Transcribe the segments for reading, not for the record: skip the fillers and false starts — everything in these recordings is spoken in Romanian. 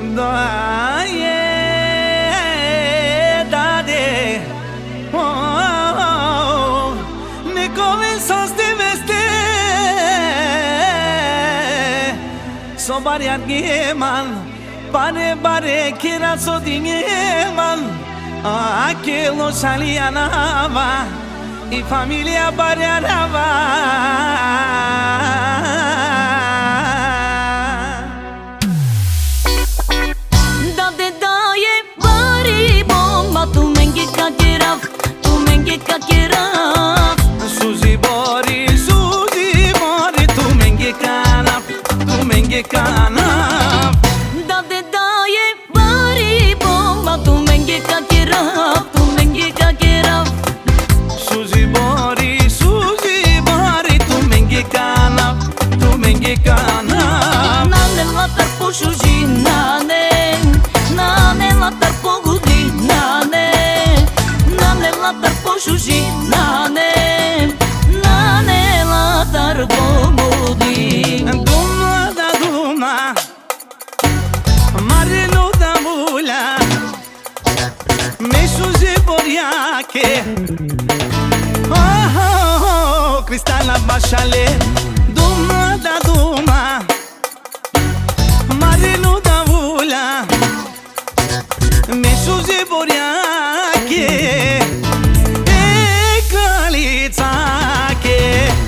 Da e da de ne comenzas de veste so bariar geman bare kira so dingeman aquilo salianava e família bariarava. Suzi bori, tu menge canap, tu menge canap. Da de da e bari bomba, tu menge kakirap, tu menge kakirap. Suzi bori, tu menge canap, tu menge canap. Nane latar po shuji, nane latar po gudi, nane latar po shuji, nane latar po gudi. Duma da duma, marino da mula, me suzi boriache. Oh, cristalla basciale, duma da duma, marino da mula, me suzi boriache. E calițache.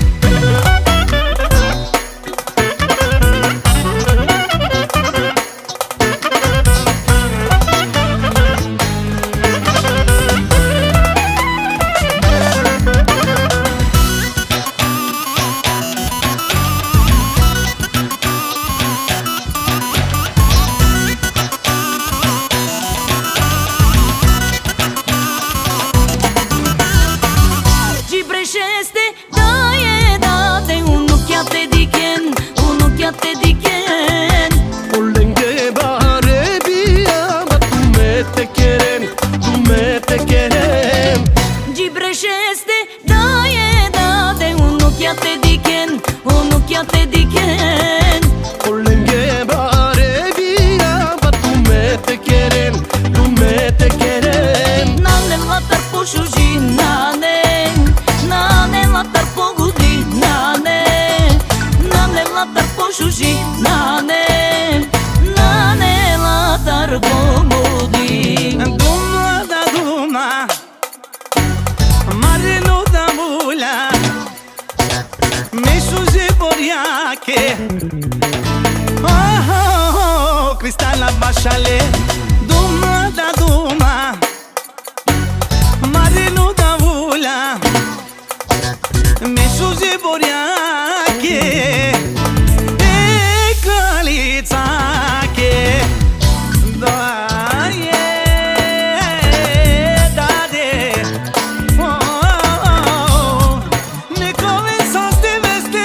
Te diken Olenge bare bia, ma tu me te quieren. Gibreșeste, da e da de unuchia te diken Olenge bare bia, ma tu me te quieren. Nane latar po shuji, nane latar po gudi, nane latar po shuji, nane latar po gudi. Duma da duma, marino da mula, me suzi boriache. Oh, cristalla basciale, duma da duma, marino da mula, me suzi boriache. E calițache. Da e da de ne comenzas de veste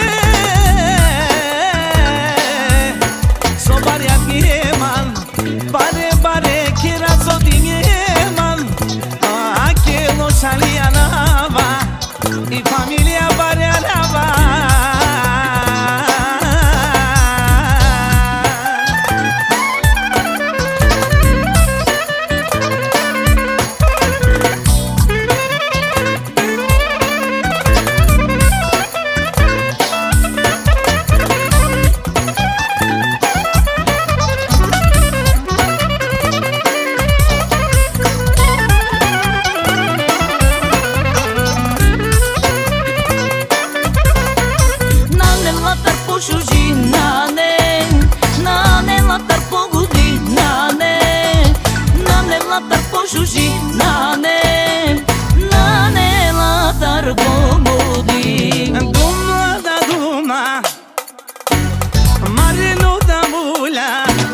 so bariar geman bare kira so dingeman aquilo salianava e família bariarava. Shuji, nane latar pomodi. Duma da duma, marino da mula,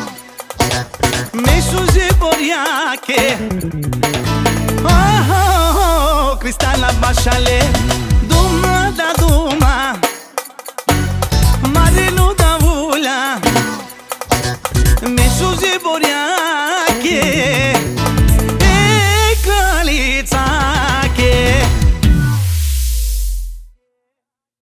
me suzi boriache. Oh, cristalla basciale.